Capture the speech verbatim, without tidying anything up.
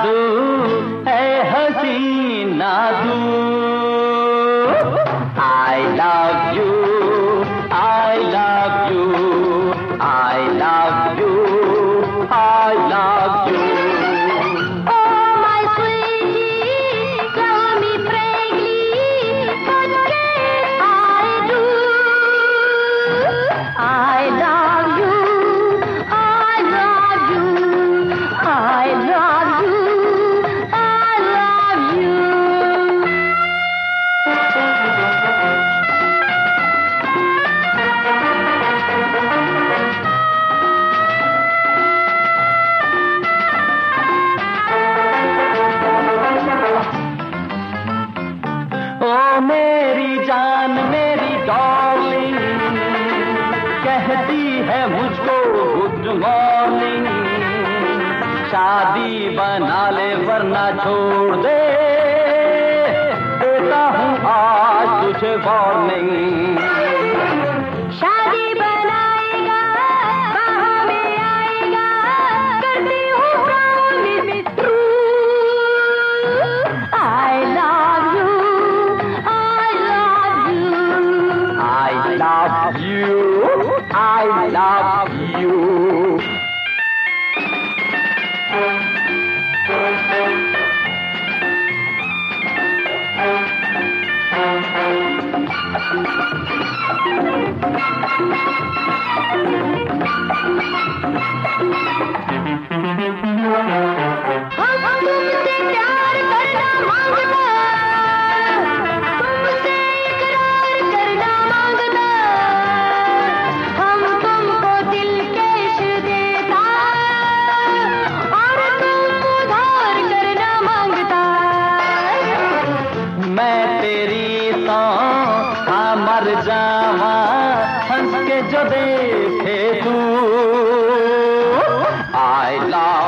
जादू है हसीना तू। I love you, I love you, I love you, I love you. Oh my sweetie, love me frankly, what can I do? I love you, I love you, I love you, I love you. ओ मेरी जान मेरी Darling, कहती है मुझको good morning. शादी बना ले वरना छोड़ दे, देता हूँ आज तुझे वार्निंग। शादी बनाएगा, बाहों में आएगा, करती हूँ promise true. I love you, I love you. I love you, I love you. हम तुमसे प्यार करना मांगता, तुमसे इकरार करना मांगता, हम तुमको दिल कैश देता और तुम उधार करना मांगता। मैं तेरी तो हाँ मर जावा, हंस के जो देखे तू। I love